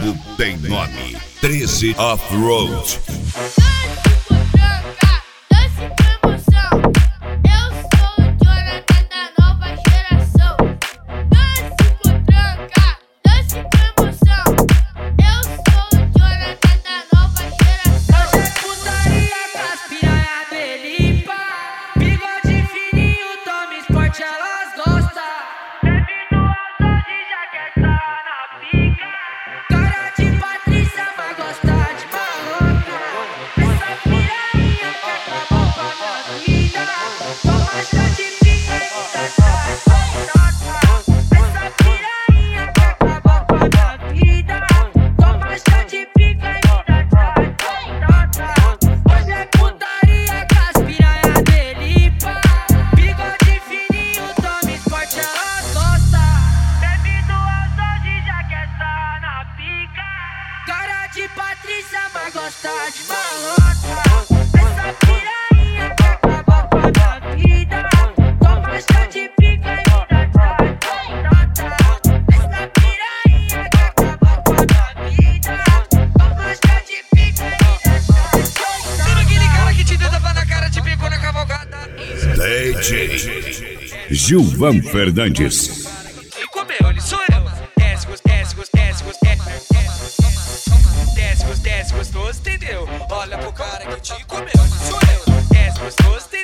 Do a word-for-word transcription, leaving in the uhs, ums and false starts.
brabo tem nome, treze Off-Road. De Patrícia, mas gosta de malota. Essa piranha quer acabar com a minha vida. Toma chá de pica e me dá trata. Essa piranha quer acabar com a minha vida. Toma chá de pica e me dá trata. Sabe aquele cara que te deu tapa na cara, te pegou na cavalgada? D J Gilvan Fernandes. E comeu, ele sou eu. Desce, desce, desce, desce. Desce, desce, gostoso, entendeu? Olha pro cara que te comeu, sou eu. Desce, gostoso,